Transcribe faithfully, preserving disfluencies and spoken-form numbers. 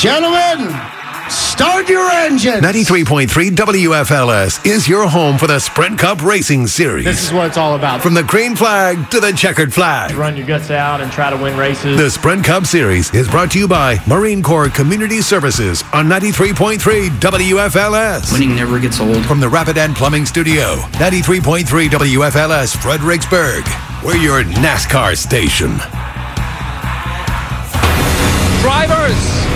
Gentlemen, start your engines. ninety-three point three W F L S is your home for the Sprint Cup Racing Series. This is what it's all about. From the green flag to the checkered flag. Run your guts out and try to win races. The Sprint Cup Series is brought to you by Marine Corps Community Services on ninety-three point three W F L S. Winning never gets old. From the Rapidan Plumbing Studio, ninety-three point three W F L S Fredericksburg. We're your NASCAR station. Drivers,